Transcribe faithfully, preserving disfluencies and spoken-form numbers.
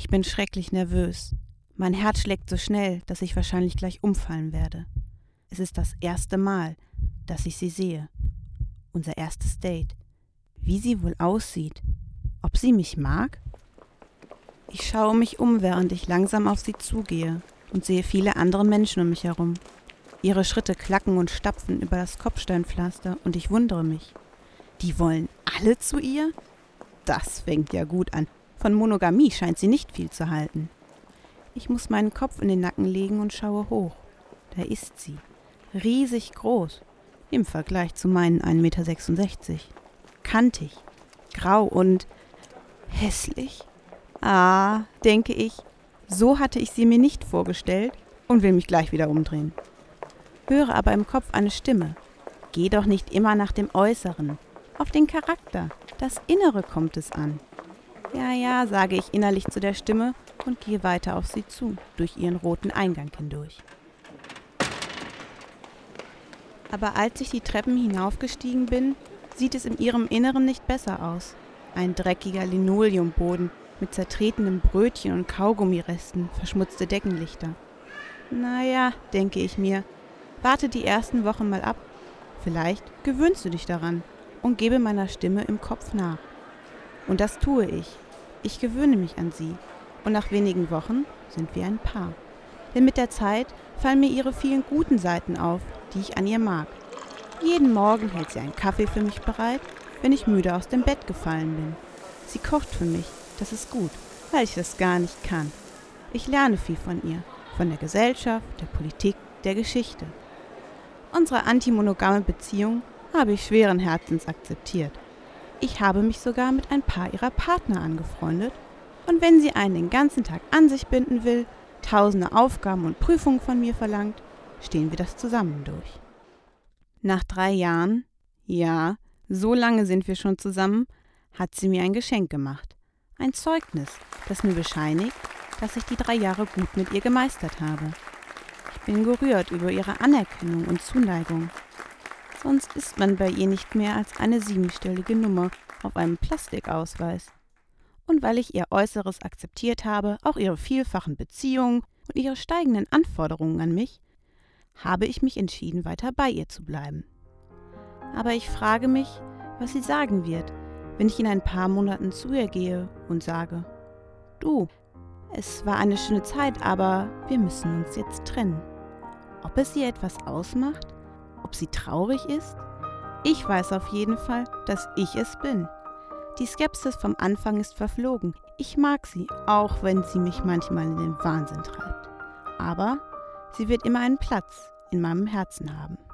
bin schrecklich nervös. Mein Herz schlägt so schnell, dass ich wahrscheinlich gleich umfallen werde. Es ist das erste Mal, dass ich sie sehe. Unser erstes Date. Wie sie wohl aussieht. Ob sie mich mag? Ich schaue mich um, während ich langsam auf sie zugehe und sehe viele andere Menschen um mich herum. Ihre Schritte klacken und stapfen über das Kopfsteinpflaster und ich wundere mich. Die wollen alle zu ihr? Das fängt ja gut an. Von Monogamie scheint sie nicht viel zu halten. Ich muss meinen Kopf in den Nacken legen und schaue hoch. Da ist sie. Riesig groß. Im Vergleich zu meinen ein Meter sechsundsechzig. Kantig, grau und hässlich. Ah, denke ich, so hatte ich sie mir nicht vorgestellt und will mich gleich wieder umdrehen. Höre aber im Kopf eine Stimme. Geh doch nicht immer nach dem Äußeren. Auf den Charakter, das Innere kommt es an. Ja, ja, sage ich innerlich zu der Stimme und gehe weiter auf sie zu, durch ihren roten Eingang hindurch. Aber als ich die Treppen hinaufgestiegen bin, sieht es in ihrem Inneren nicht besser aus. Ein dreckiger Linoleumboden mit zertretenen Brötchen und Kaugummiresten, verschmutzte Deckenlichter. Naja, denke ich mir, warte die ersten Wochen mal ab. Vielleicht gewöhnst du dich daran und gebe meiner Stimme im Kopf nach. Und das tue ich. Ich gewöhne mich an sie. Und nach wenigen Wochen sind wir ein Paar. Denn mit der Zeit fallen mir ihre vielen guten Seiten auf, die ich an ihr mag. Jeden Morgen hält sie einen Kaffee für mich bereit, wenn ich müde aus dem Bett gefallen bin. Sie kocht für mich, das ist gut, weil ich das gar nicht kann. Ich lerne viel von ihr, von der Gesellschaft, der Politik, der Geschichte. Unsere antimonogame Beziehung habe ich schweren Herzens akzeptiert. Ich habe mich sogar mit ein paar ihrer Partner angefreundet und wenn sie einen den ganzen Tag an sich binden will, tausende Aufgaben und Prüfungen von mir verlangt, stehen wir das zusammen durch. Nach drei Jahren, ja, so lange sind wir schon zusammen, hat sie mir ein Geschenk gemacht. Ein Zeugnis, das mir bescheinigt, dass ich die drei Jahre gut mit ihr gemeistert habe. Ich bin gerührt über ihre Anerkennung und Zuneigung. Sonst ist man bei ihr nicht mehr als eine siebenstellige Nummer auf einem Plastikausweis. Und weil ich ihr Äußeres akzeptiert habe, auch ihre vielfachen Beziehungen und ihre steigenden Anforderungen an mich, habe ich mich entschieden, weiter bei ihr zu bleiben. Aber ich frage mich, was sie sagen wird, wenn ich in ein paar Monaten zu ihr gehe und sage, du, es war eine schöne Zeit, aber wir müssen uns jetzt trennen. Ob es ihr etwas ausmacht? Ob sie traurig ist? Ich weiß auf jeden Fall, dass ich es bin. Die Skepsis vom Anfang ist verflogen. Ich mag sie, auch wenn sie mich manchmal in den Wahnsinn treibt. Aber sie wird immer einen Platz in meinem Herzen haben.